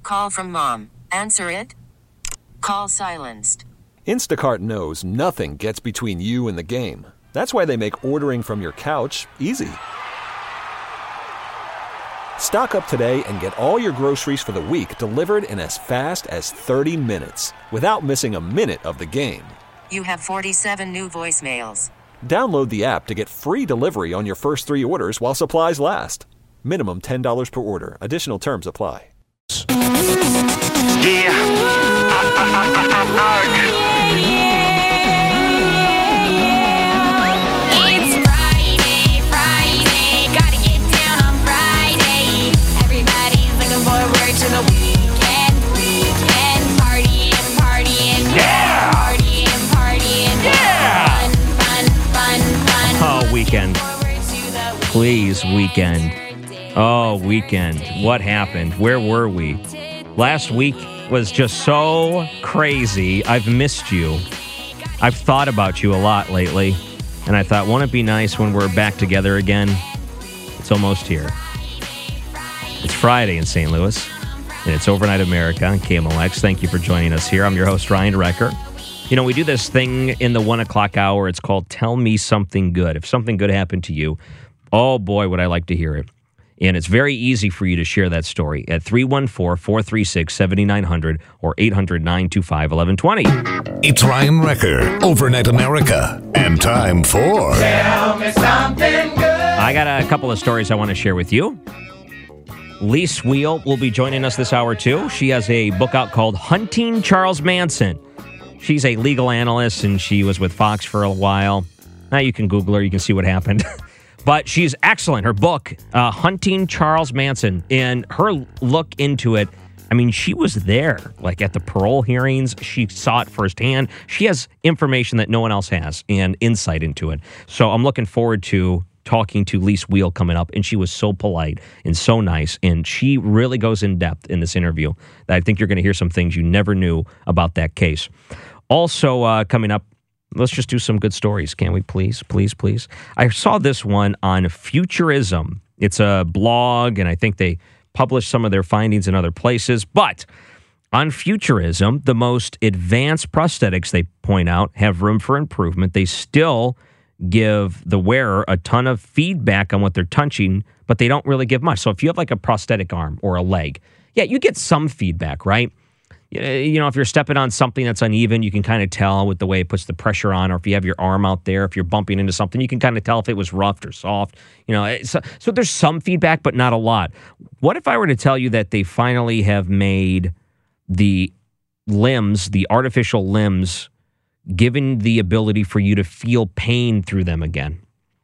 call from mom. Answer it. Call silenced. Instacart knows nothing gets between you and the game. That's why they make ordering from your couch easy. Stock up today and get all your groceries for the week delivered in as fast as 30 minutes without missing a minute of the game. You have 47 new voicemails. Download the app to get free delivery on your first 3 orders while supplies last. Minimum $10 per order. Additional terms apply. It's Friday, gotta get down on Friday. Everybody's looking forward to the weekend, partying, Yeah! partying, Yeah! fun. Oh, weekend. Please, weekend. Oh, weekend. What happened? Where were we? Last week was just so crazy. I've missed you. I've thought about you a lot lately. And I thought, won't it be nice when we're back together again? It's almost here. It's Friday in St. Louis. And it's Overnight America on KMOX. Thank you for joining us here. I'm your host, Ryan Recker. You know, we do this thing in the 1 o'clock hour. It's called Tell Me Something Good. If something good happened to you, oh boy, would I like to hear it. And it's very easy for you to share that story at 314-436-7900 or 800-925-1120. It's Ryan Recker, Overnight America, and time for... Tell me something good. I got a couple of stories I want to share with you. Lise Wheel will be joining us this hour, too. She has a book out called Hunting Charles Manson. She's a legal analyst, and she was with Fox for a while. Now you can Google her. You can see what happened. But she's excellent. Her book, Hunting Charles Manson, and her look into it, I mean, she was there, like at the parole hearings. She saw it firsthand. She has information that no one else has and insight into it. So I'm looking forward to talking to Lise Wheel coming up, and she was so polite and so nice, and she really goes in depth in this interview that I think you're going to hear some things you never knew about that case. Also coming up, let's just do some good stories, can we, please? Please, please. I saw this one on Futurism. It's a blog, and I think they publish some of their findings in other places. But on Futurism, the most advanced prosthetics, they point out, have room for improvement. They still give the wearer a ton of feedback on what they're touching, but they don't really give much. So if you have like a prosthetic arm or a leg, yeah, you get some feedback, right? You know, if you're stepping on something that's uneven, you can kind of tell with the way it puts the pressure on, or if you have your arm out there, if you're bumping into something, you can kind of tell if it was rough or soft. You know, so there's some feedback, but not a lot. What if I were to tell you that they finally have made the limbs, the artificial limbs, given the ability for you to feel pain through them again?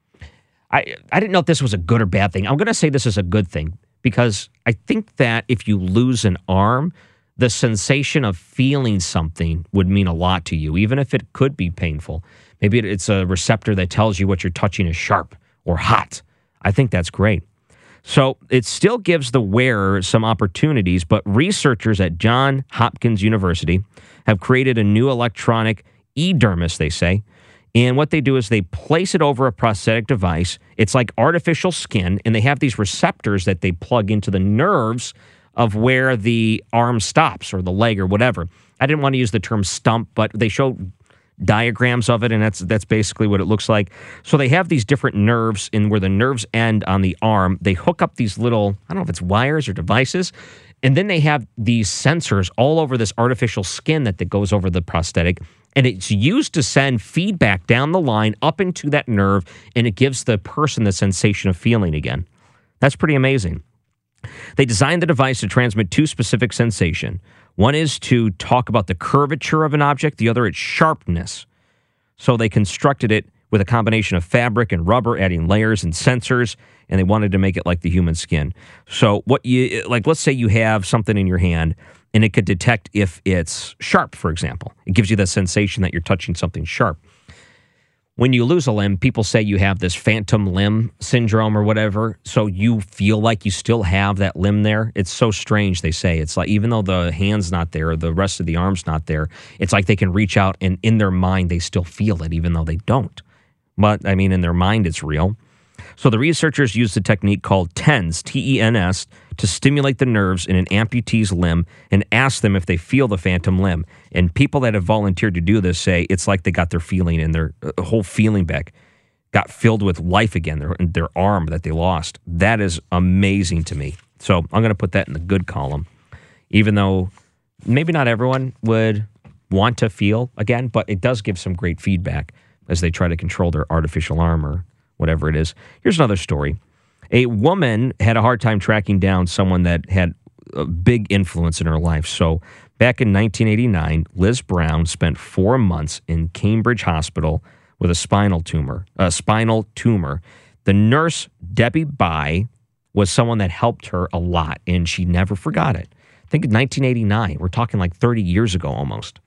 I didn't know if this was a good or bad thing. I'm going to say this is a good thing, because I think that if you lose an arm, the sensation of feeling something would mean a lot to you, even if it could be painful. Maybe it's a receptor that tells you what you're touching is sharp or hot. I think that's great. So it still gives the wearer some opportunities, but researchers at Johns Hopkins University have created a new electronic e-dermis, they say. And what they do is they place it over a prosthetic device. It's like artificial skin, and they have these receptors that they plug into the nerves of where the arm stops or the leg or whatever. I didn't want to use the term stump, but they show diagrams of it, and that's basically what it looks like. So they have these different nerves, and where the nerves end on the arm, they hook up these little, I don't know if it's wires or devices, and then they have these sensors all over this artificial skin that goes over the prosthetic, and it's used to send feedback down the line up into that nerve, and it gives the person the sensation of feeling again. That's pretty amazing. They designed the device to transmit two specific sensations. One is to talk about the curvature of an object. The other, its sharpness. So they constructed it with a combination of fabric and rubber, adding layers and sensors, and they wanted to make it like the human skin. So let's say you have something in your hand, and it could detect if it's sharp, for example. It gives you the sensation that you're touching something sharp. When you lose a limb, people say you have this phantom limb syndrome or whatever, so you feel like you still have that limb there. It's so strange, they say. It's like even though the hand's not there, or the rest of the arm's not there, it's like they can reach out and in their mind they still feel it, even though they don't. But, I mean, in their mind it's real. So the researchers used a technique called TENS, T-E-N-S, to stimulate the nerves in an amputee's limb and ask them if they feel the phantom limb. And people that have volunteered to do this say it's like they got their feeling and their whole feeling back, got filled with life again, their arm that they lost. That is amazing to me. So I'm going to put that in the good column, even though maybe not everyone would want to feel again, but it does give some great feedback as they try to control their artificial arm or whatever it is. Here's another story. A woman had a hard time tracking down someone that had a big influence in her life. So back in 1989, Liz Brown spent 4 months in Cambridge Hospital with a spinal tumor. The nurse, Debbie By, was someone that helped her a lot, and she never forgot it. I think in 1989, we're talking like 30 years ago almost.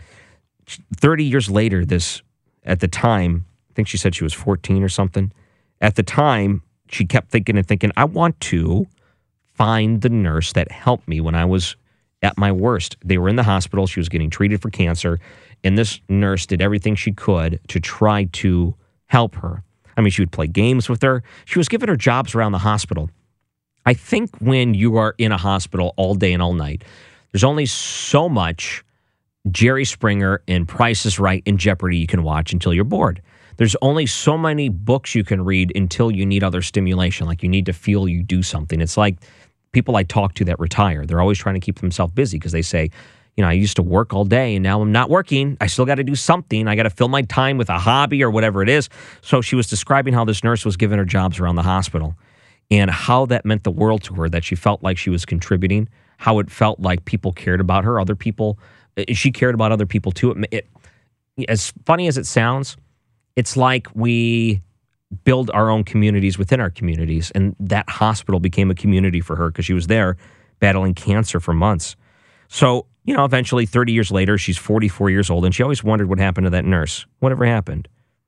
30 years later, at the time, I think she said she was 14 or something. At the time, she kept thinking, I want to find the nurse that helped me when I was at my worst. They were in the hospital. She was getting treated for cancer, and this nurse did everything she could to try to help her. I mean, she would play games with her. She was giving her jobs around the hospital. I think when you are in a hospital all day and all night, there's only so much Jerry Springer and Price is Right and Jeopardy you can watch until you're bored. There's only so many books you can read until you need other stimulation, like you need to feel you do something. It's like people I talk to that retire. They're always trying to keep themselves busy because they say, I used to work all day and now I'm not working. I still got to do something. I got to fill my time with a hobby or whatever it is. So she was describing how this nurse was giving her jobs around the hospital and how that meant the world to her, that she felt like she was contributing, how it felt like people cared about her, other people. She cared about other people too. As funny as it sounds, it's like we build our own communities within our communities, and that hospital became a community for her because she was there battling cancer for months. So, eventually 30 years later, she's 44 years old, and she always wondered what happened to that nurse. Whatever happened?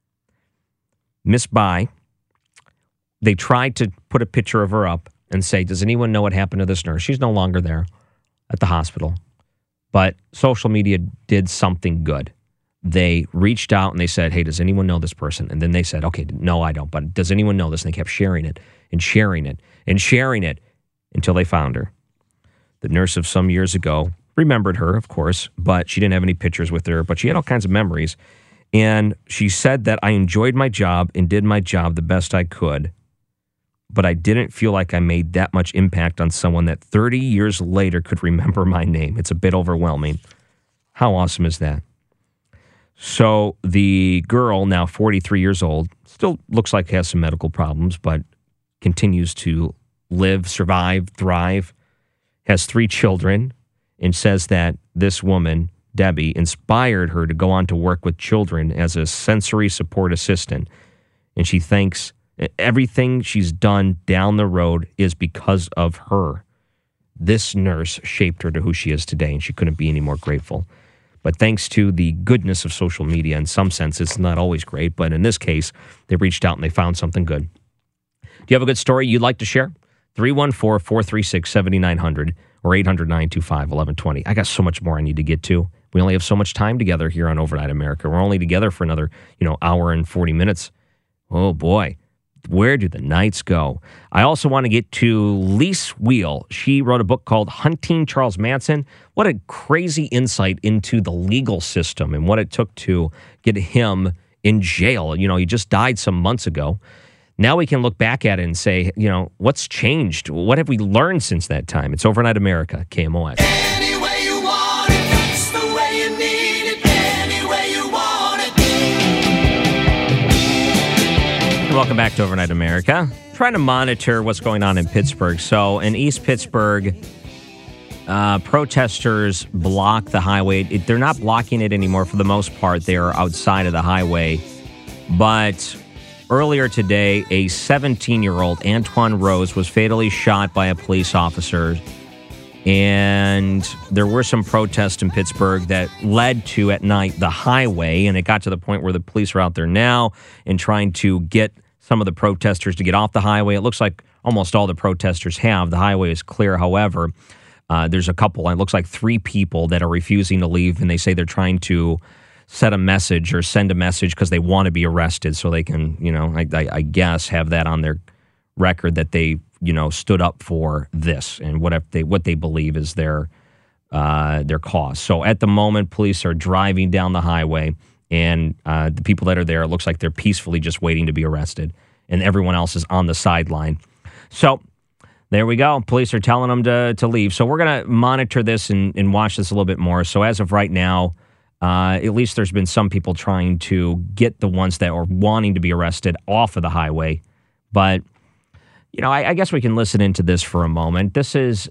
Miss By, they tried to put a picture of her up and say, does anyone know what happened to this nurse? She's no longer there at the hospital. But social media did something good. They reached out and they said, hey, does anyone know this person? And then they said, okay, no, I don't. But does anyone know this? And they kept sharing it and sharing it and sharing it until they found her. The nurse of some years ago remembered her, of course, but she didn't have any pictures with her. But she had all kinds of memories. And she said that I enjoyed my job and did my job the best I could. But I didn't feel like I made that much impact on someone that 30 years later could remember my name. It's a bit overwhelming. How awesome is that? So the girl, now 43 years old, still looks like has some medical problems, but continues to live, survive, thrive, has 3 children, and says that this woman, Debbie, inspired her to go on to work with children as a sensory support assistant. And she thanks everything she's done down the road is because of her. This nurse shaped her to who she is today, and she couldn't be any more grateful. But thanks to the goodness of social media, in some sense, it's not always great, but in this case, they reached out and they found something good. Do you have a good story you'd like to share? 314-436-7900 or 800-925-1120. I got so much more I need to get to. We only have so much time together here on Overnight America. We're only together for another, hour and 40 minutes. Oh, boy. Where do the nights go? I also want to get to Lise Wheel. She wrote a book called Hunting Charles Manson. What a crazy insight into the legal system and what it took to get him in jail. He just died some months ago. Now we can look back at it and say, what's changed? What have we learned since that time? It's Overnight America, KMOX. Any way you want it, it's the way you need it. Any way you want it. Welcome back to Overnight America. Trying to monitor what's going on in Pittsburgh. So in East Pittsburgh, protesters block the highway. They're not blocking it anymore for the most part. They are outside of the highway. But earlier today, a 17-year-old, Antoine Rose, was fatally shot by a police officer. And there were some protests in Pittsburgh that led to, at night, the highway. And it got to the point where the police are out there now and trying to get some of the protesters to get off the highway. It looks like almost all the protesters have. The highway is clear, however. There's a couple, it looks like 3 people that are refusing to leave, and they say they're trying to set a message or send a message because they want to be arrested, so they can, I guess, have that on their record that they, stood up for this and what they believe is their cause. So at the moment, police are driving down the highway, and the people that are there, it looks like they're peacefully just waiting to be arrested, and everyone else is on the sideline. So there we go. Police are telling them to leave. So we're going to monitor this and watch this a little bit more. So as of right now, at least there's been some people trying to get the ones that are wanting to be arrested off of the highway. But, I guess we can listen into this for a moment. This is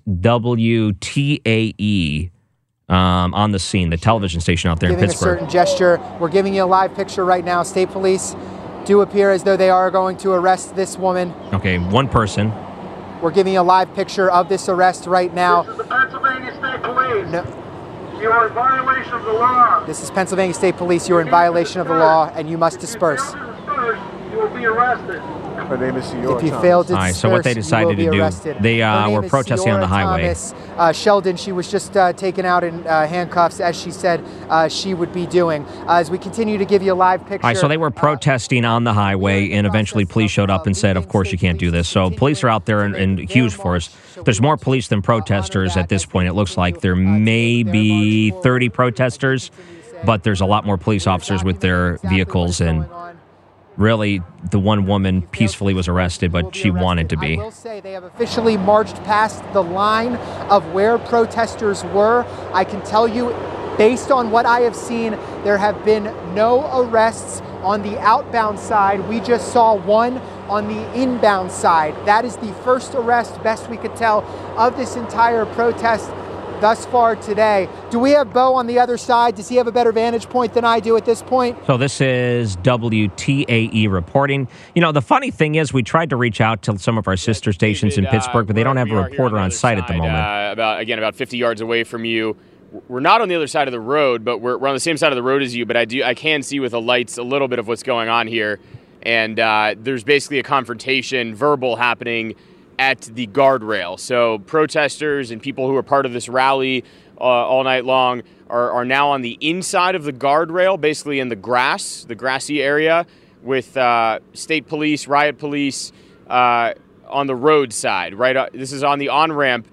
WTAE on the scene, the television station out there in Pittsburgh. Giving a certain gesture. We're giving you a live picture right now. State police do appear as though they are going to arrest this woman. Okay, one person. We're giving you a live picture of this arrest right now. This is the Pennsylvania State Police. No. You are in violation of the law. This is Pennsylvania State Police. You are in violation of the law, and you must disperse. If you fail to disperse, you will be arrested. Her name is Ciora If you Thomas. fail to All right, disperse, so what they decided you will to be do, arrested. they Her name were is protesting on the Ciora highway. Thomas. Sheldon, she was just taken out in handcuffs, as she said she would be doing. As we continue to give you a live picture. All right, so they were protesting on the highway, and eventually police showed up and said, of course you can't do this. So police are out there in huge force. There's more police than protesters at this point. It looks like there may be 30 protesters, but there's a lot more police officers with their vehicles, and really, the one woman peacefully was arrested, but she wanted to be. I will say they have officially marched past the line of where protesters were. I can tell you, based on what I have seen, there have been no arrests on the outbound side. We just saw one on the inbound side. That is the first arrest, best we could tell, of this entire protest thus far today. Do we have Bo on the other side? Does he have a better vantage point than I do at this point? So this is WTAE reporting. The funny thing is we tried to reach out to some of our sister stations in Pittsburgh, but they don't have a reporter on site at the moment. About 50 yards away from you. We're not on the other side of the road, but we're on the same side of the road as you, but I can see with the lights a little bit of what's going on here. And there's basically a confrontation, verbal, happening at the guardrail. So protesters and people who are part of this rally all night long are now on the inside of the guardrail, basically in the grassy area, with state police, riot police on the road side. Right, this is on the on-ramp,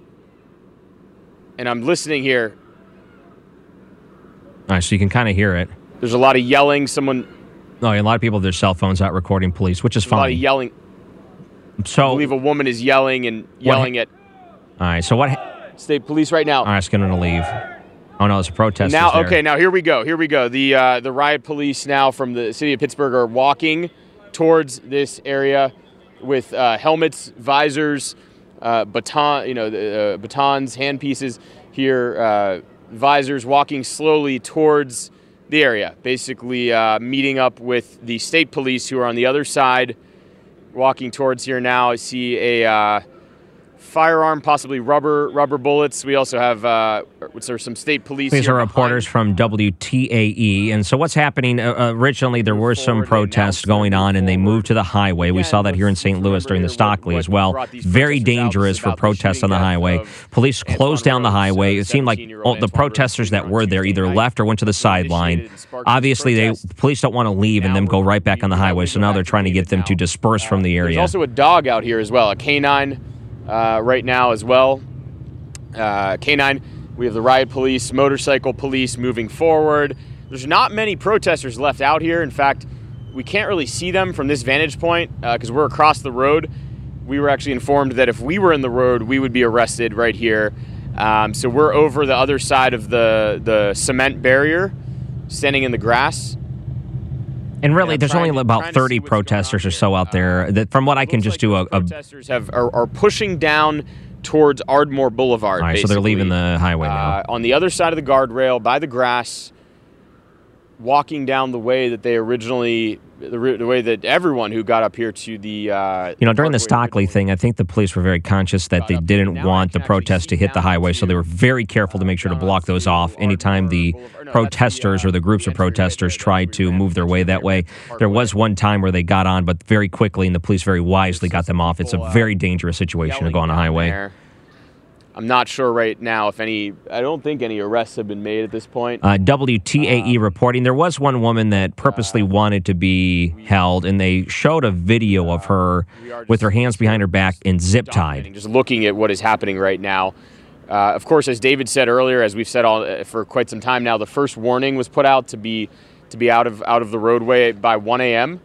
and I'm listening here. All right, so you can kind of hear it. There's a lot of yelling. A lot of people have their cell phones out recording police, which is fine. A lot of yelling. So I believe a woman is yelling at. All right, so what? State police right now. All right, it's going to leave. Oh no, it's protesters. Now, there. okay, now here we go. The riot police now from the city of Pittsburgh are walking towards this area with helmets, visors, batons, handpieces here, visors, walking slowly towards the area. Basically, meeting up with the state police who are on the other side. Walking towards here now, I see a firearm, possibly rubber bullets. We also have some state police. These here are reporters from WTAE. And so what's happening, originally there were some protests going on, and they moved to the highway. We saw that here in St. Louis during the Stockley as well. Very dangerous for protests on the highway. Police closed down the highway. It seemed like the protesters that were there either left or went to the sideline. Obviously, police don't want to leave and then go right back on the highway, so now they're trying to get them to disperse from the area. There's also a dog out here as well, a canine. Right now as well. K9, we have the riot police, motorcycle police moving forward. There's not many protesters left out here. In fact, we can't really see them from this vantage point because we're across the road. We were actually informed that if we were in the road, we would be arrested right here. So we're over the other side of the cement barrier, standing in the grass. And really, there's only about 30 protesters or so out there. That, from what I can just do, protesters are pushing down towards Ardmore Boulevard. All right, so they're leaving the highway now. On the other side of the guardrail, by the grass, walking down the way that they originally, the way that everyone who got up here to the... during the Stockley thing, I think the police were very conscious that they didn't want the protest to hit the highway, so they were very careful to make sure to block those off anytime the protesters or the groups of protesters tried to move their way that way. There was one time where they got on, but very quickly, and the police very wisely got them off. It's a very dangerous situation to go on a highway. I'm not sure right now if I don't think any arrests have been made at this point. WTAE reporting there was one woman that purposely wanted to be held, and they showed a video of her with her hands behind her back and zip tied. Just looking at what is happening right now. Of course, as David said earlier, as we've said for quite some time now, the first warning was put out to be out of the roadway by 1 a.m.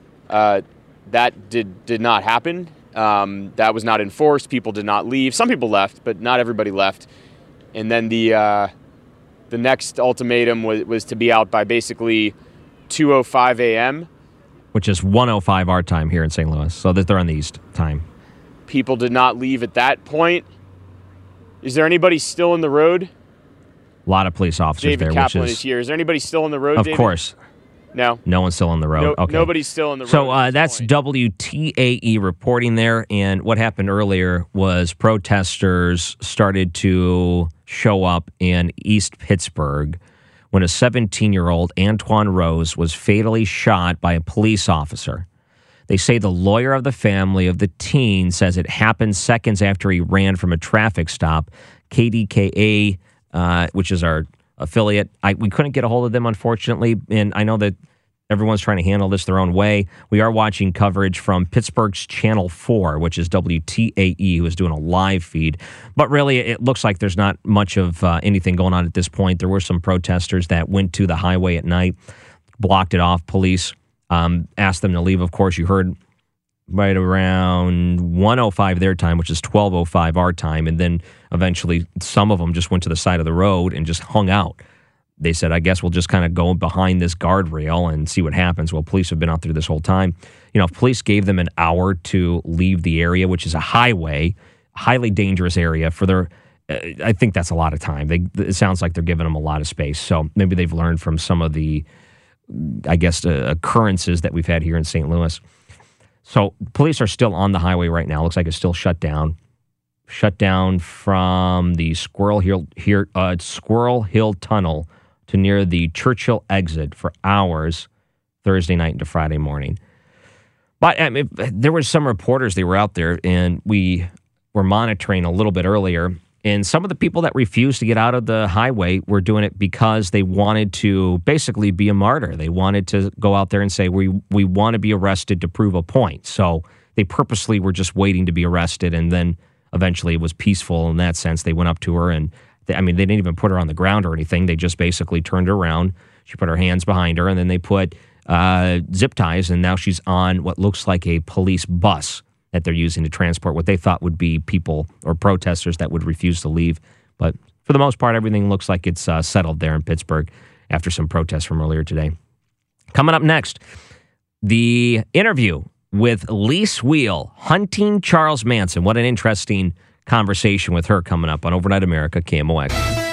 That did not happen. That was not enforced. People did not leave. Some people left, but not everybody left. And then the next ultimatum was to be out by basically 2:05 a.m., which is 1:05 our time here in St. Louis, so that they're on the East time. People did not leave at that point. Is there anybody still in the road? A lot of police officers David there. Kaplan is here. Is there anybody still on the road, David? Of course. No? No one's still on the road. Okay. Nobody's still on the road. So that's WTAE reporting there. And what happened earlier was protesters started to show up in East Pittsburgh when a 17-year-old, Antoine Rose, was fatally shot by a police officer. They say the lawyer of the family of the teen says it happened seconds after he ran from a traffic stop. KDKA, which is our affiliate, we couldn't get a hold of them, unfortunately, and I know that everyone's trying to handle this their own way. We are watching coverage from Pittsburgh's Channel 4, which is WTAE, who is doing a live feed. But really, it looks like there's not much of anything going on at this point. There were some protesters that went to the highway at night, blocked it off. Police asked them to leave. Of course, you heard right around 1:05 their time, which is 12:05 our time, and then eventually some of them just went to the side of the road and just hung out. They said, I guess we'll just kind of go behind this guardrail and see what happens. Well, police have been out there this whole time. You know, if police gave them an hour to leave the area, which is a highway, highly dangerous area for their, I think that's a lot of time. It sounds like they're giving them a lot of space. So maybe they've learned from some of the, I guess, occurrences that we've had here in St. Louis. So police are still on the highway right now. Looks like it's still shut down. Shut down from the Squirrel Hill Tunnel to near the Churchill exit for hours Thursday night into Friday morning. But I mean, there were some reporters, they were out there, and we were monitoring a little bit earlier. And some of the people that refused to get out of the highway were doing it because they wanted to basically be a martyr. They wanted to go out there and say, we want to be arrested to prove a point. So they purposely were just waiting to be arrested, and then eventually it was peaceful in that sense. They went up to her, and they didn't even put her on the ground or anything. They just basically turned her around. She put her hands behind her, and then they put zip ties, and now she's on what looks like a police bus that they're using to transport what they thought would be people or protesters that would refuse to leave. But for the most part, everything looks like it's settled there in Pittsburgh after some protests from earlier today. Coming up next, the interview with Lise Wheel, hunting Charles Manson. What an interesting conversation with her coming up on Overnight America, KMOX.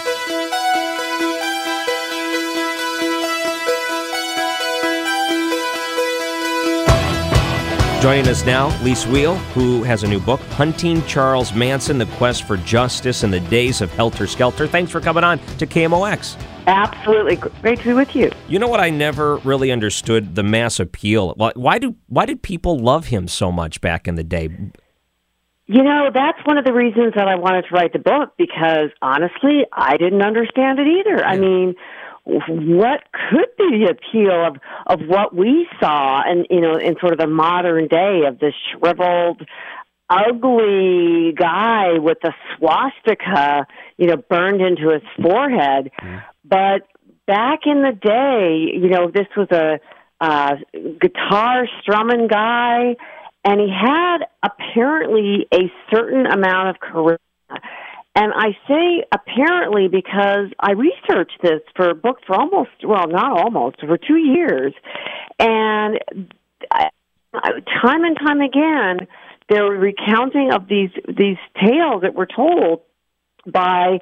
Joining us now, Lise Wheel, who has a new book, Hunting Charles Manson, The Quest for Justice in the Days of Helter Skelter. Thanks for coming on to KMOX. Absolutely. Great to be with you. You know what? I never really understood the mass appeal. Why did people love him so much back in the day? You know, that's one of the reasons that I wanted to write the book, because honestly, I didn't understand it either. Yeah. I mean, what could be the appeal of what we saw and, in sort of the modern day of this shriveled, ugly guy with a swastika, burned into his forehead. Mm. But back in the day, this was a guitar strumming guy, and he had apparently a certain amount of charisma. And I say apparently because I researched this for a book for for 2 years. And time and time again, there were recounting of these tales that were told by,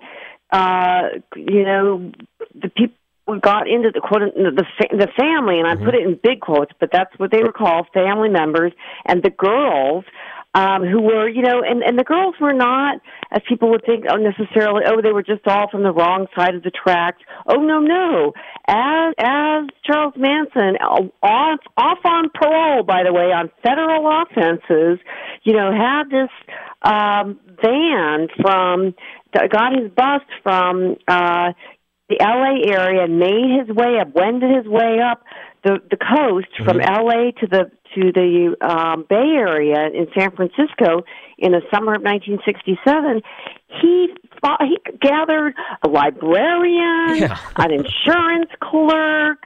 the people who got into the quote, the family, and I put it in big quotes, but that's what they were called, family members, and the girls who were, and the girls were not, as people would think, necessarily, they were just all from the wrong side of the tracks. Oh, no. As Charles Manson, off on parole, by the way, on federal offenses, had this van got his bus from the L.A. area and wended his way up the coast from L.A. to the Bay Area in San Francisco in the summer of 1967. He gathered a librarian, an insurance clerk,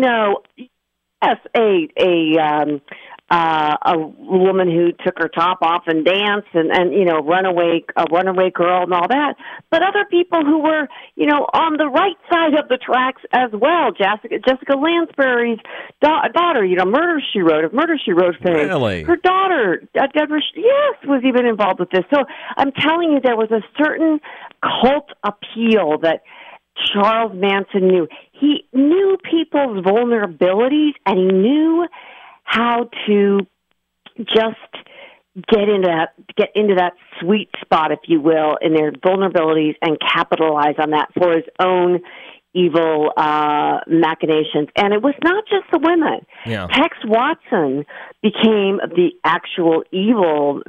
a woman who took her top off and danced, and a runaway girl and all that. But other people who were, on the right side of the tracks as well. Jessica Lansbury's daughter, Murder, She Wrote fame. Really? Her daughter, Deborah, was even involved with this. So I'm telling you, there was a certain cult appeal that Charles Manson knew. He knew people's vulnerabilities, and he knew how to just get into that sweet spot, if you will, in their vulnerabilities and capitalize on that for his own evil machinations. And it was not just the women. Yeah. Tex Watson became the actual evil,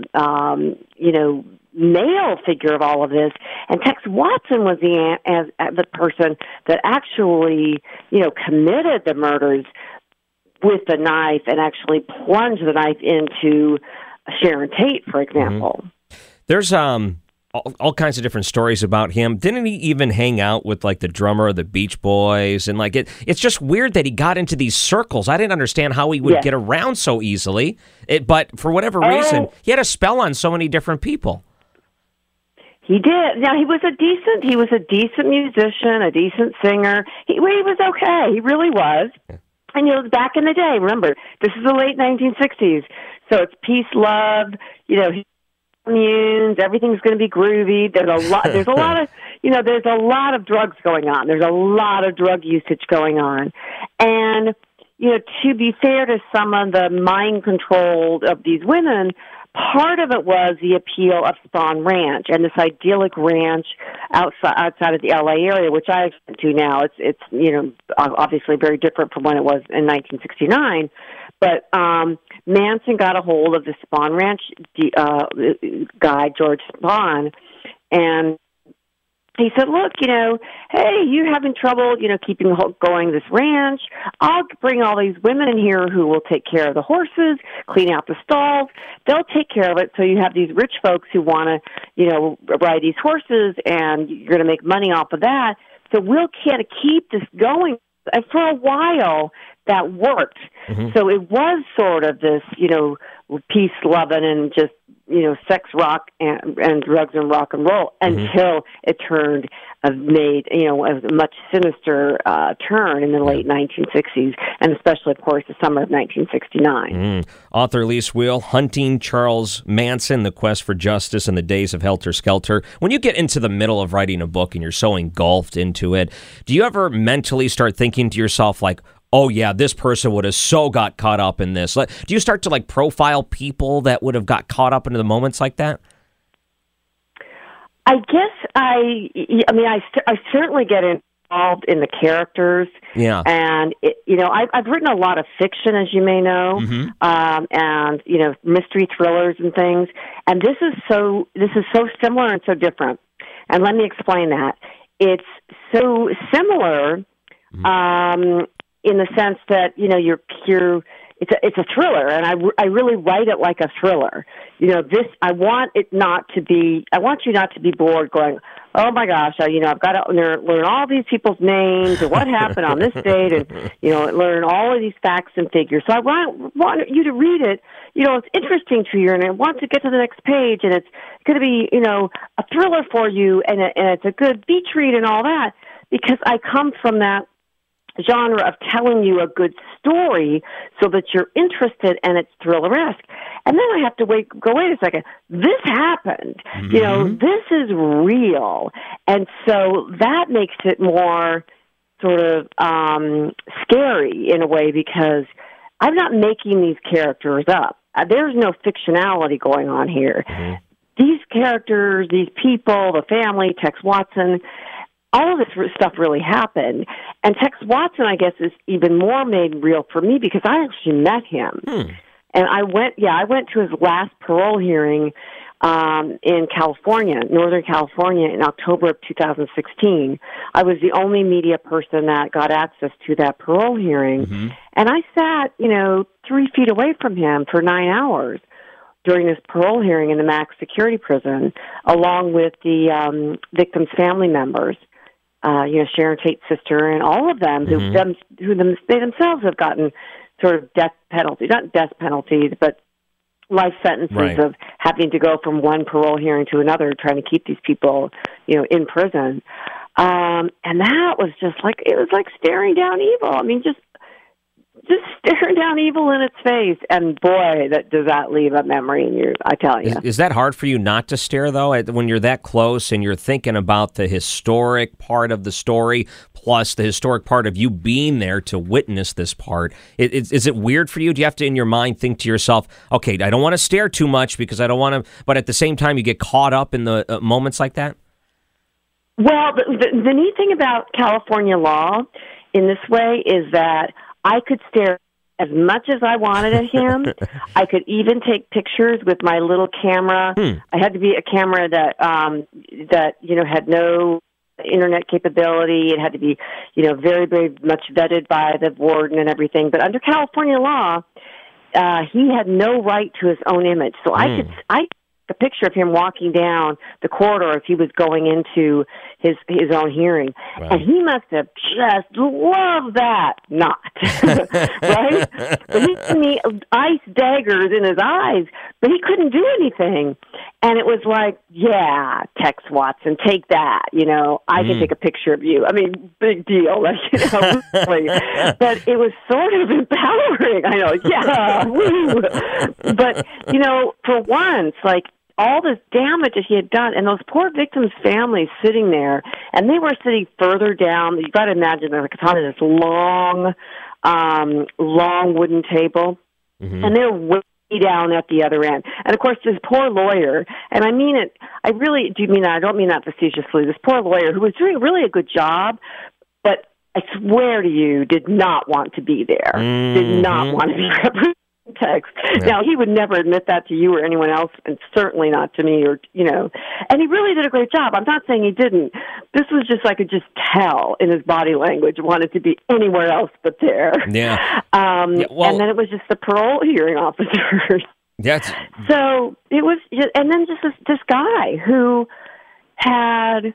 male figure of all of this. And Tex Watson was the person that actually, committed the murders with the knife and actually plunged the knife into Sharon Tate, for example. There's all kinds of different stories about him. Didn't he even hang out with like the drummer of the Beach Boys? And like it's just weird that he got into these circles. I didn't understand how he would get around so easily. But for whatever reason, he had a spell on so many different people. He did. Now he was a decent musician, a decent singer. He was okay. He really was. Yeah. And back in the day, remember, this is the late 1960s, so it's peace, love, communes, everything's going to be groovy. There's a lot of drugs going on. There's a lot of drug usage going on. And, to be fair to some of the mind control of these women, part of it was the appeal of Spahn Ranch and this idyllic ranch outside of the L.A. area, which I've been to now. It's obviously very different from when it was in 1969. But Manson got a hold of the Spahn Ranch guy, George Spahn, and he said, look, hey, you're having trouble, keeping going this ranch. I'll bring all these women in here who will take care of the horses, clean out the stalls. They'll take care of it. So you have these rich folks who want to, ride these horses, and you're going to make money off of that. So we'll kind of keep this going. And for a while, that worked. So it was sort of this, peace loving and just, sex, rock, and drugs and rock and roll until it made a much sinister turn in the late 1960s, and especially, of course, the summer of 1969. Author Lise Wheel, Hunting Charles Manson, The Quest for Justice in the Days of Helter Skelter. When you get into the middle of writing a book and you're so engulfed into it, do you ever mentally start thinking to yourself like, oh, yeah, this person would have so got caught up in this? Do you start to, profile people that would have got caught up into the moments like that? I guess I certainly get involved in the characters. Yeah. And, I've written a lot of fiction, as you may know, and, mystery thrillers and things. And this is so similar and so different. And let me explain that. It's so similar, in the sense that, it's a thriller, and I really write it like a thriller. I want you not to be bored going, oh my gosh, I've got to learn all these people's names and what happened on this date, and, learn all of these facts and figures. So I want you to read it. It's interesting to you, and I want to get to the next page, and it's going to be, a thriller for you, and it's a good beach read and all that, because I come from that genre of telling you a good story so that you're interested and it's thriller-esque. And then I have to wait a second. This happened. This is real. And so that makes it more sort of scary in a way, because I'm not making these characters up. there's no fictionality going on here. Mm-hmm. These characters, these people, the family, Tex Watson, all of this stuff really happened. And Tex Watson, I guess, is even more made real for me because I actually met him. And I went to his last parole hearing in California, Northern California, in October of 2016. I was the only media person that got access to that parole hearing. And I sat, 3 feet away from him for 9 hours during this parole hearing in the max security prison, along with the victims' family members. Sharon Tate's sister and all of them they themselves have gotten sort of death penalties, not death penalties, but life sentences of having to go from one parole hearing to another, trying to keep these people, in prison. And that was it was like staring down evil. I mean, just staring down evil in its face. And boy, does that leave a memory in you, I tell you. Is that hard for you not to stare, though, when you're that close and you're thinking about the historic part of the story, plus the historic part of you being there to witness this part? Is it weird for you? Do you have to, in your mind, think to yourself, okay, I don't want to stare too much because I don't want to, but at the same time, you get caught up in the moments like that? Well, the neat thing about California law in this way is that I could stare as much as I wanted at him. I could even take pictures with my little camera. I had to be a camera that had no internet capability. It had to be, very, very much vetted by the warden and everything. But under California law, he had no right to his own image. So I took a picture of him walking down the corridor if he was going into his own hearing. Wow. And he must have just loved that not. Right? But he had me ice daggers in his eyes, but he couldn't do anything. And it was like, yeah, Tex Watson, take that. I can take a picture of you. I mean, big deal. Really. But it was sort of empowering. I know, yeah, woo. But, for once, all this damage that he had done, and those poor victims' families sitting there, and they were sitting further down. You've got to imagine they're on this long wooden table, and they're way down at the other end. And of course, this poor lawyer, and I mean it, I really do mean that, I don't mean that facetiously, this poor lawyer who was doing really a good job, but I swear to you, did not want to be there, did not want to be represented. Tex. Yeah. Now, he would never admit that to you or anyone else, and certainly not to me, and he really did a great job. I'm not saying he didn't. This was just, I could just tell in his body language, wanted to be anywhere else but there. Yeah. And then it was just the parole hearing officers. So it was, and then just this guy who had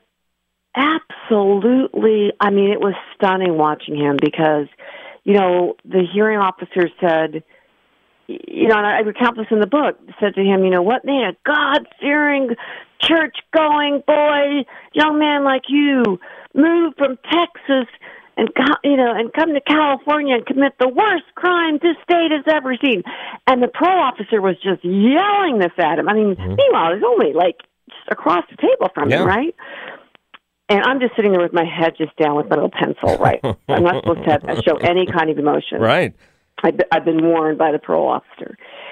absolutely, I mean, it was stunning watching him because, the hearing officer said, and I recount this in the book, said to him, what made a God-fearing, church-going boy, young man like you move from Texas and come to California and commit the worst crime this state has ever seen? And the parole officer was just yelling this at him. I mean, meanwhile, he's only just across the table from him, right? And I'm just sitting there with my head just down with my little pencil, right? I'm not supposed to show any kind of emotion. Right. I've been warned by the parole officer.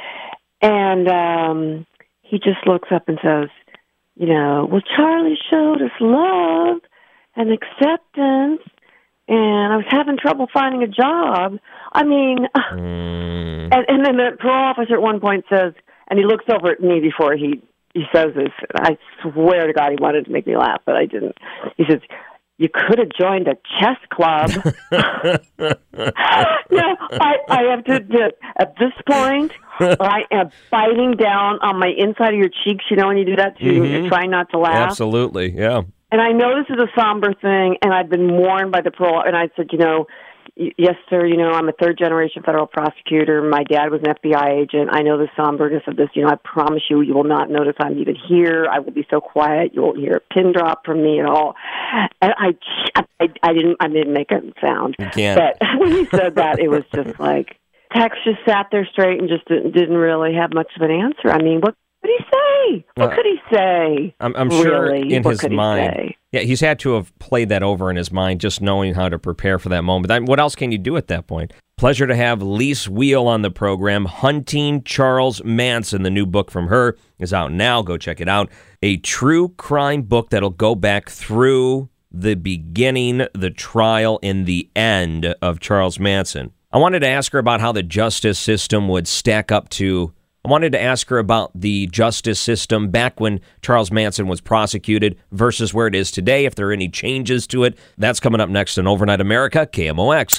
And he just looks up and says, well, Charlie showed us love and acceptance, and I was having trouble finding a job. I mean, and then the parole officer at one point says, and he looks over at me before he says this, I swear to God he wanted to make me laugh, but I didn't. He says, you could have joined a chess club. I have to admit, at this point, I am biting down on my inside of your cheeks, when you do that to try not to laugh. Absolutely, yeah. And I know this is a somber thing, and I've been warned by the parole, and I said, yes, sir, I'm a third-generation federal prosecutor. My dad was an FBI agent. I know the somberness of this. I promise you will not notice I'm even here. I will be so quiet. You won't hear a pin drop from me at all. And I didn't make a sound. You can't. But when he said that, it was just like, Tex just sat there straight and just didn't really have much of an answer. I mean, what could he say? What could he say? I'm sure really? in what his could mind. He say? Yeah, he's had to have played that over in his mind, just knowing how to prepare for that moment. What else can you do at that point? Pleasure to have Lise Wheel on the program. Hunting Charles Manson. The new book from her is out now. Go check it out. A true crime book that'll go back through the beginning, the trial, and the end of Charles Manson. I wanted to ask her about how the justice system would stack up to... I wanted to ask her about the justice system back when Charles Manson was prosecuted versus where it is today, if there are any changes to it. That's coming up next on Overnight America, KMOX.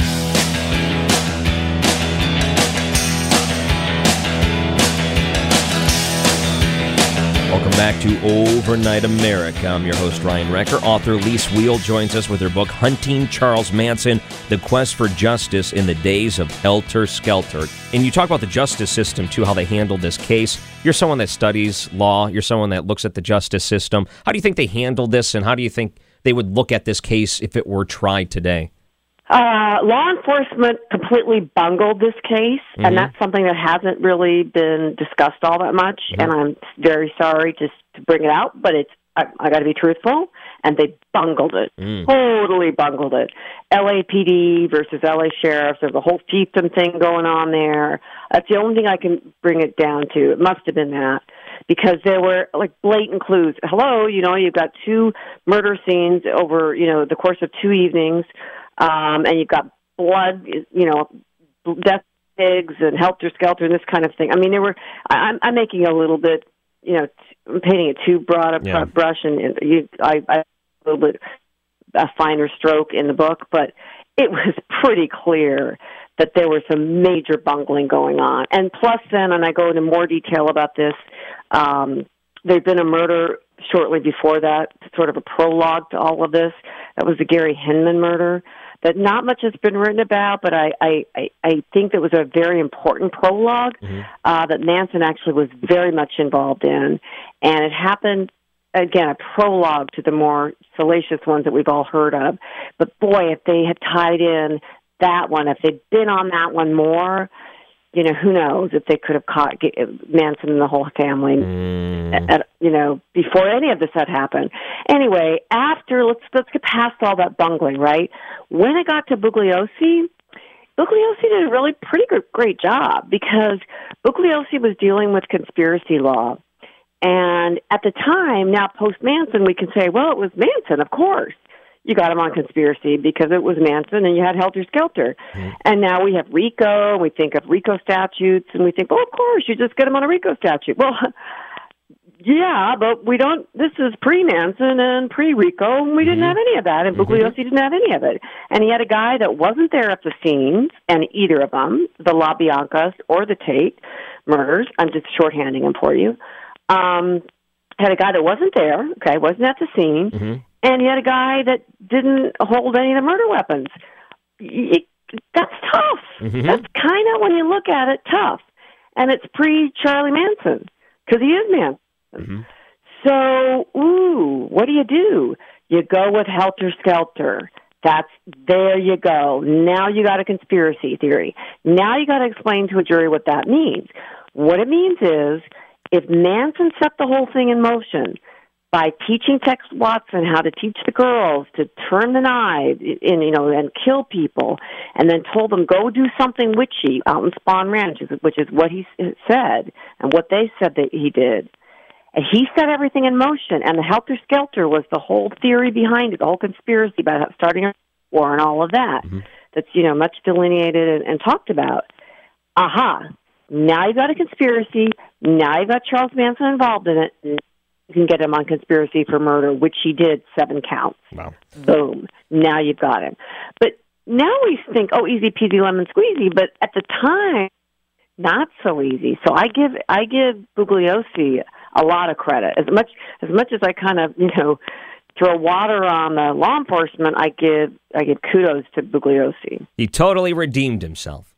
Welcome back to Overnight America. I'm your host, Ryan Recker. Author Lise Wheel joins us with her book, Hunting Charles Manson, The Quest for Justice in the Days of Helter Skelter. And you talk about the justice system, too, how they handled this case. You're someone that studies law. You're someone that looks at the justice system. How do you think they handled this, and how do you think they would look at this case if it were tried today? Law enforcement completely bungled this case, and that's something that hasn't really been discussed all that much, and I'm very sorry just to bring it out, but I got to be truthful, and they bungled it, totally bungled it. LAPD versus LA Sheriffs, there's a whole fiefdom thing going on there. That's the only thing I can bring it down to. It must have been that, because there were like blatant clues. Hello, you've got 2 murder scenes over, the course of 2 evenings, and you've got blood, death pigs and helter-skelter and this kind of thing. I mean, I'm making a little bit, I'm painting it too broad a brush, and I a little bit a finer stroke in the book, but it was pretty clear that there was some major bungling going on. And plus then, and I go into more detail about this, there'd been a murder shortly before that, sort of a prologue to all of this. That was the Gary Hinman murder that not much has been written about, but I think that was a very important prologue that Manson actually was very much involved in. And it happened, again, a prologue to the more salacious ones that we've all heard of. But boy, if they had tied in that one, if they'd been on that one more, who knows if they could have caught Manson and the whole family, before any of this had happened. Anyway, let's get past all that bungling, right? When it got to Bugliosi did a really pretty great job, because Bugliosi was dealing with conspiracy law. And at the time, now post-Manson, we can say, well, it was Manson, of course. You got him on conspiracy because it was Manson, and you had Helter Skelter. And now we have RICO, and we think of RICO statutes, and we think, well, of course, you just get him on a RICO statute. Well, yeah, but we don't, this is pre-Manson and pre-RICO, and we didn't have any of that, and Bugliosi didn't have any of it. And he had a guy that wasn't there at the scenes, and either of them, the LaBiancas or the Tate murders, I'm just shorthanding them for you, had a guy that wasn't there, wasn't at the scene, and you had a guy that didn't hold any of the murder weapons. That's tough. That's kind of, when you look at it, tough. And it's pre-Charlie Manson, because he is Manson. So, what do? You go with Helter Skelter. There you go. Now you got a conspiracy theory. Now you got to explain to a jury what that means. What it means is, if Manson set the whole thing in motion by teaching Tex Watson how to teach the girls to turn the knife and kill people, and then told them, go do something witchy out in Spawn Ranch, which is what he said and what they said that he did. And he set everything in motion, and the Helter Skelter was the whole theory behind it, the whole conspiracy about starting a war and all of that. That's, much delineated and talked about. Now you've got a conspiracy. Now you've got Charles Manson involved in it. You can get him on conspiracy for murder, which he did, 7 counts. Wow. Boom. Now you've got him. But now we think, easy peasy lemon squeezy. But at the time, not so easy. So I give Bugliosi a lot of credit. As much as I kind of, throw water on the law enforcement, I give kudos to Bugliosi. He totally redeemed himself.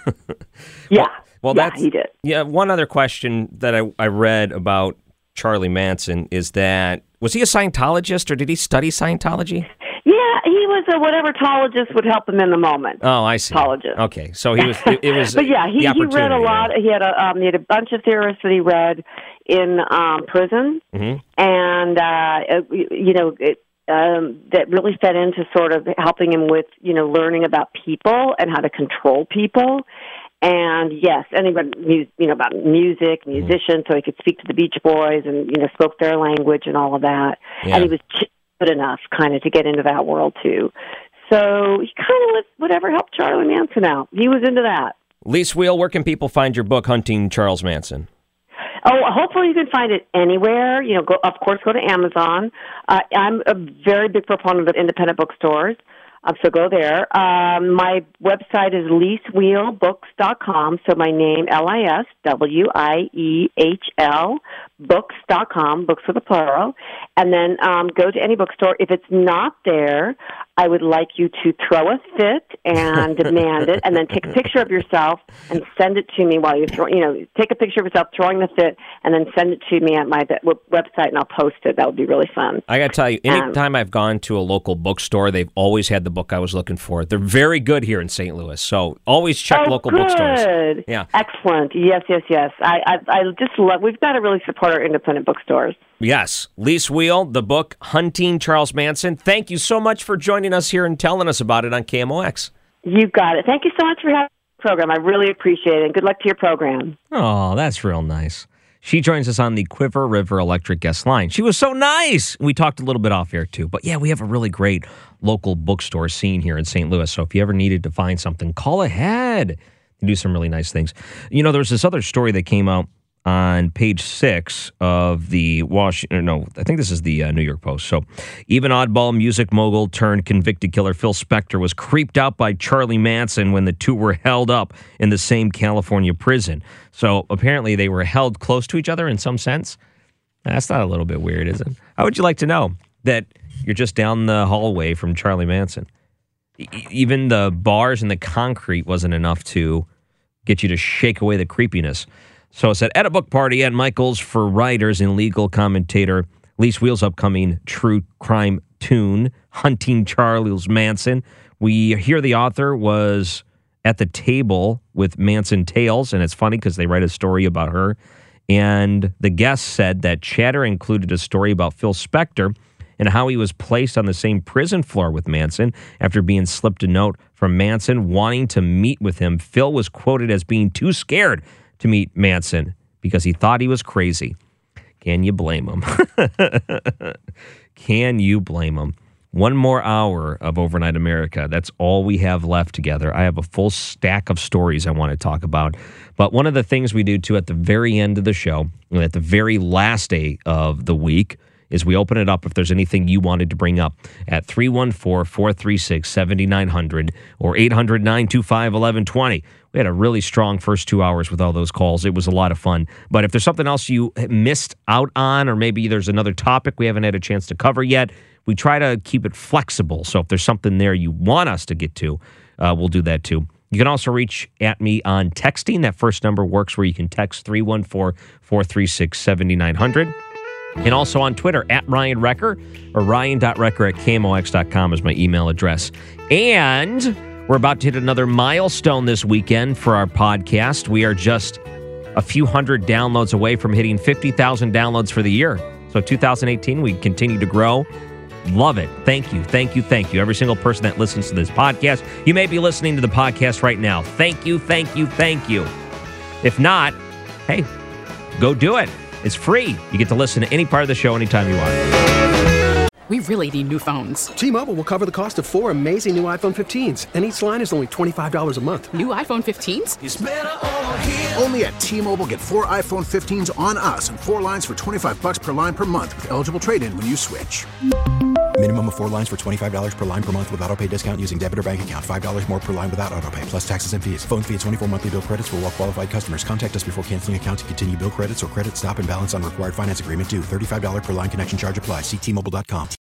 Well, he did. Yeah, one other question that I read about Charlie Manson is that, was he a Scientologist, or did he study Scientology? Yeah, he was a whatever-tologist would help him in the moment. Oh, I see. Tologist. Okay, so he was. It was. But yeah, he read a lot. He had a bunch of theorists that he read in prison, and that really fed into sort of helping him with, learning about people and how to control people. And yes, anybody, about music, musicians, so he could speak to the Beach Boys and, spoke their language and all of that. Yeah. And he was good enough kind of to get into that world too. So he kind of whatever helped Charlie Manson out. He was into that. Lise Wheel, where can people find your book, Hunting Charles Manson? Oh, hopefully you can find it anywhere. Go to Amazon. I'm a very big proponent of independent bookstores, so go there. My website is lisewheelbooks.com, so my name, LISWIEHL, books.com, books with a plural, and then go to any bookstore. If it's not there, I would like you to throw a fit and demand it, and then take a picture of yourself and send it to me while you take a picture of yourself throwing the fit, and then send it to me at my website, and I'll post it. That would be really fun. I got to tell you, anytime I've gone to a local bookstore, they've always had the book I was looking for. They're very good here in St. Louis, so always check local bookstores. Yeah, excellent. Yes. I just love. We've got to really support our independent bookstores. Yes. Lise Wheel, the book Hunting Charles Manson. Thank you so much for joining us here and telling us about it on KMOX. You got it. Thank you so much for having the program. I really appreciate it, and good luck to your program. Oh, that's real nice. She joins us on the Quiver River Electric guest line. She was so nice. We talked a little bit off air, too. But, yeah, we have a really great local bookstore scene here in St. Louis. So if you ever needed to find something, call ahead. You do some really nice things. There was this other story that came out on page 6 of the I think this is the New York Post. So even oddball music mogul turned convicted killer Phil Spector was creeped out by Charlie Manson when the two were held up in the same California prison. So apparently they were held close to each other in some sense. That's not a little bit weird, is it? How would you like to know that you're just down the hallway from Charlie Manson? Even the bars and the concrete wasn't enough to get you to shake away the creepiness. So it said, at a book party at Michael's for writers and legal commentator Lise Wheel's upcoming true crime tune, Hunting Charles Manson. We hear the author was at the table with Manson Tales, and it's funny because they write a story about her. And the guest said that chatter included a story about Phil Spector and how he was placed on the same prison floor with Manson after being slipped a note from Manson wanting to meet with him. Phil was quoted as being too scared to meet Manson because he thought he was crazy. Can you blame him? Can you blame him? One more hour of Overnight America. That's all we have left together. I have a full stack of stories I want to talk about. But one of the things we do, too, at the very end of the show, at the very last day of the week, is we open it up if there's anything you wanted to bring up at 314-436-7900 or 800-925-1120. We had a really strong first 2 hours with all those calls. It was a lot of fun. But if there's something else you missed out on, or maybe there's another topic we haven't had a chance to cover yet, we try to keep it flexible. So if there's something there you want us to get to, we'll do that too. You can also reach at me on texting. That first number works where you can text 314-436-7900. And also on Twitter, at Ryan Recker, or ryan.recker@kmox.com is my email address. And we're about to hit another milestone this weekend for our podcast. We are just a few hundred downloads away from hitting 50,000 downloads for the year. So 2018, we continue to grow. Love it. Thank you. Thank you. Thank you. Every single person that listens to this podcast. You may be listening to the podcast right now. Thank you. Thank you. Thank you. If not, hey, go do it. It's free. You get to listen to any part of the show anytime you want. We really need new phones. T-Mobile will cover the cost of 4 amazing new iPhone 15s, and each line is only $25 a month. New iPhone 15s? It's better over here. Only at T-Mobile, get 4 iPhone 15s on us and 4 lines for $25 per line per month with eligible trade-in when you switch. Minimum of 4 lines for $25 per line per month with autopay discount using debit or bank account. $5 more per line without autopay, plus taxes and fees. Phone fee at 24 monthly bill credits for well-qualified customers. Contact us before canceling account to continue bill credits or credit stop and balance on required finance agreement due. $35 per line connection charge applies. See T-Mobile.com.